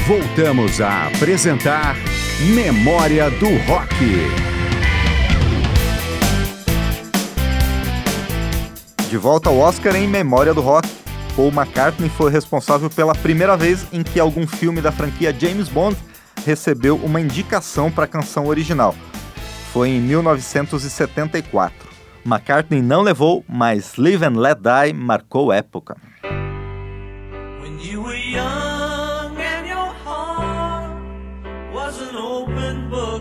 Voltamos a apresentar Memória do Rock. De volta ao Oscar em Memória do Rock. Paul McCartney foi responsável pela primeira vez em que algum filme da franquia James Bond recebeu uma indicação para a canção original. Foi em 1974. McCartney não levou, mas Live and Let Die marcou época. When you were young and your heart was an open book,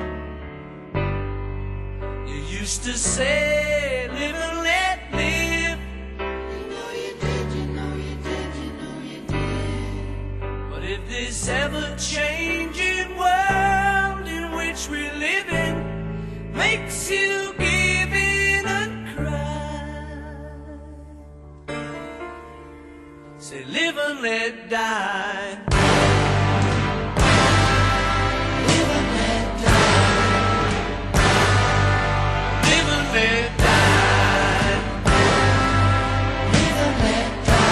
you used to say, live and let live. You know you did, you know you did, you know you did. But if this ever-changing world in which we live in makes you give in and cry, say live and let die. Live and let die. Live and let die. Live and let die.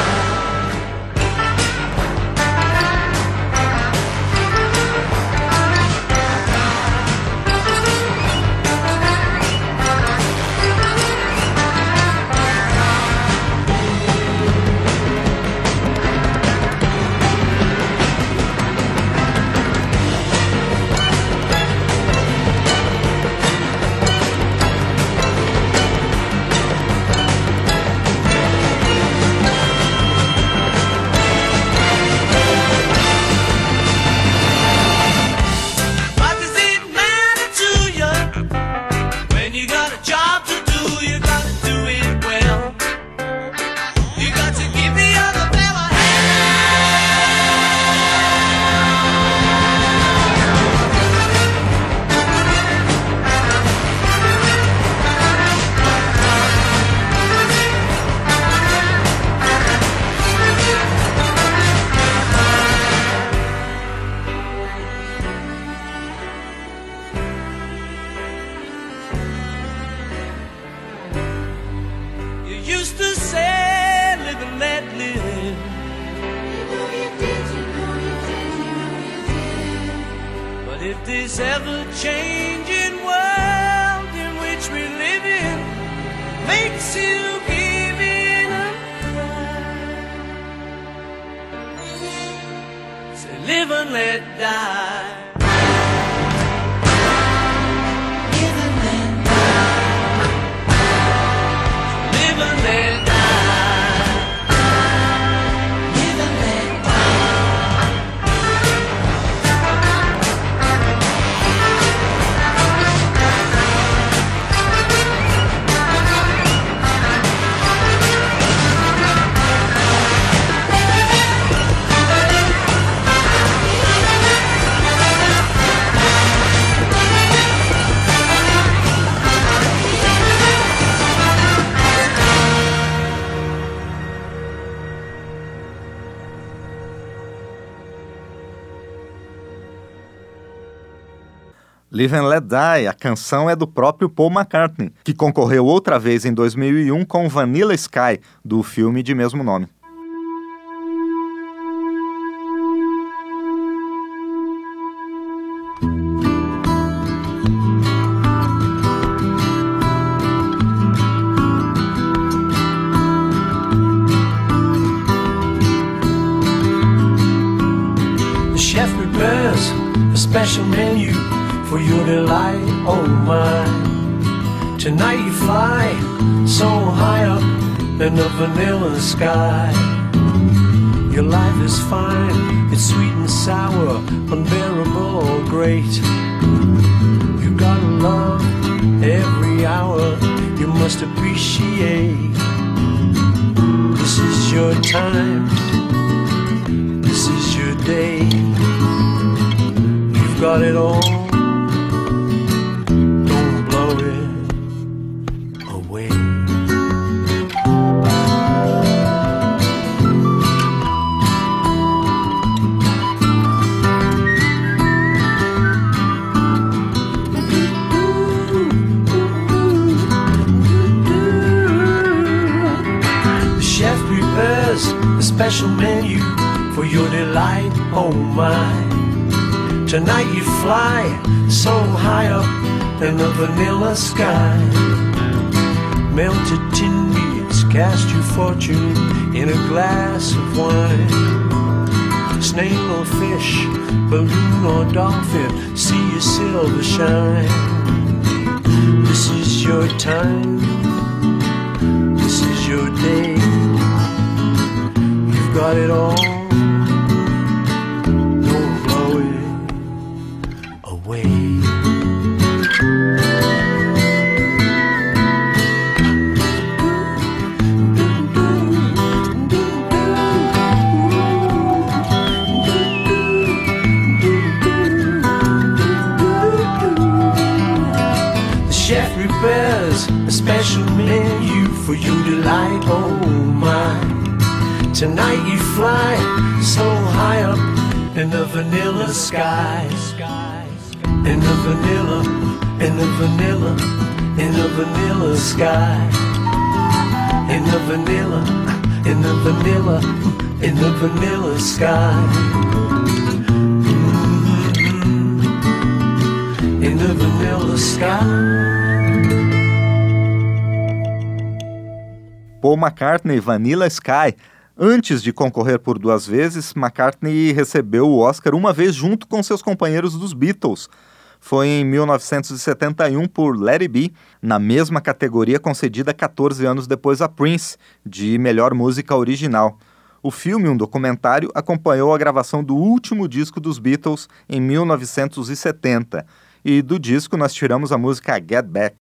What does it matter to you when you got a job to do? You got to do it well. You got to give the other fella You used to say, live and let live. You know you did, you know you did, you know you did. But if this ever-changing world in which we live in makes you give in and cry, say live and let die. Live and let die. Live and let die. Live and let die. Live and Let Die, a canção é do próprio Paul McCartney, que concorreu outra vez em 2001 com Vanilla Sky, do filme de mesmo nome. The chef prepares a special menu for your delight, oh my. Tonight you fly so high up in the vanilla sky. Your life is fine, it's sweet and sour, unbearable or great. You gotta love every hour, you must appreciate. This is your time, this is your day. You've got it all, don't blow it away. The chef prepares a special menu for your delight, oh my. Tonight you fly so high up in the vanilla sky. Melted tin beads cast your fortune in a glass of wine. Snail or fish, balloon or dolphin, see your silver shine. This is your time, this is your day. You've got it all, don't blow it away. A special menu for your delight, oh my. Tonight you fly so high up in the vanilla sky. In the vanilla, in the vanilla, in the vanilla sky. In the vanilla, in the vanilla, in the vanilla sky. In the vanilla sky. Paul McCartney, Vanilla Sky. Antes de concorrer por 2 vezes, McCartney recebeu o Oscar uma vez junto com seus companheiros dos Beatles. Foi em 1971 por Let It Be, na mesma categoria concedida 14 anos depois a Prince, de melhor música original. O filme, um documentário, acompanhou a gravação do último disco dos Beatles em 1970. E do disco nós tiramos a música Get Back.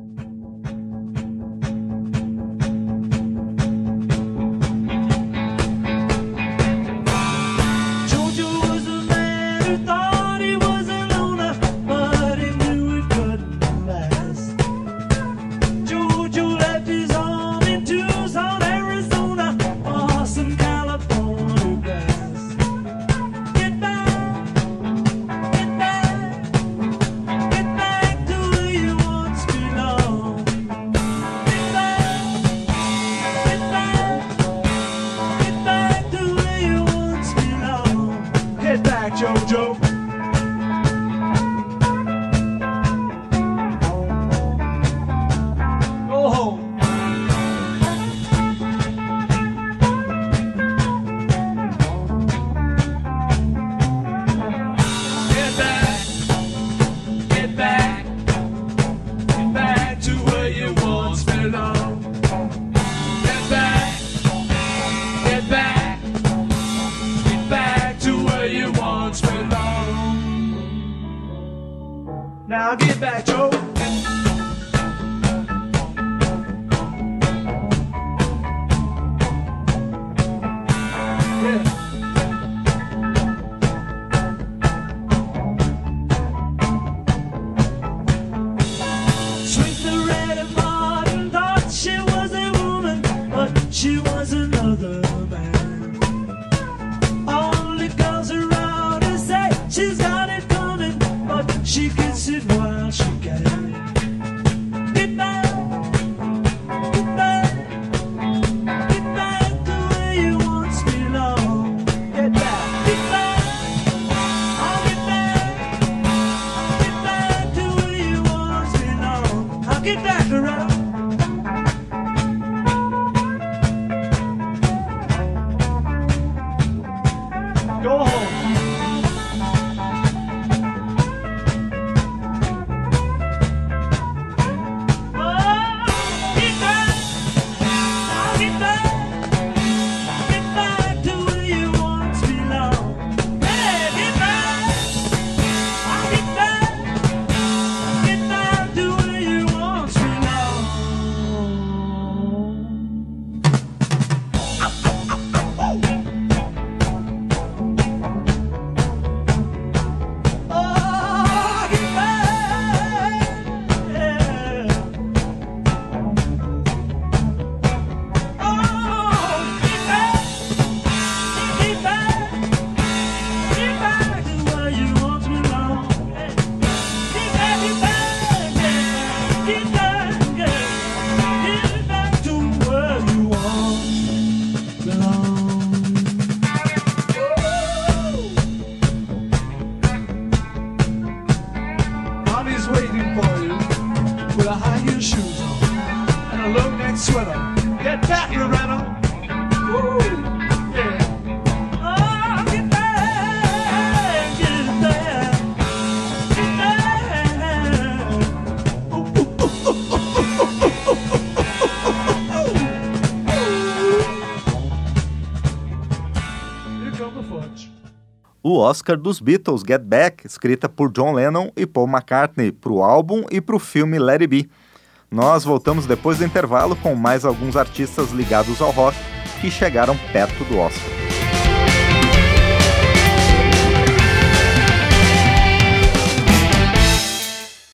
Jojo. Go home. Get back, get back, get back to where you once belonged. Get back, get back, get back to where you once belonged. Now get back, Joe. Yeah. Sweet Loretta Martin thought she was a woman, but she was another man. Only girls around her say she's got it coming, but she gets it while she can. Get back, get back, get back to where you once belonged. Get back, get back, oh get back to where you once belonged. I'll get back around. Go home. right on. Ooh, yeah. Oh, get down, get down, get down. Ooh, ooh, ooh, ooh, ooh, ooh. Here comes the fudge. O Oscar dos Beatles, Get Back, escrita por John Lennon e Paul McCartney, para o álbum e para o filme Let It Be. Nós voltamos depois do intervalo com mais alguns artistas ligados ao rock que chegaram perto do Oscar.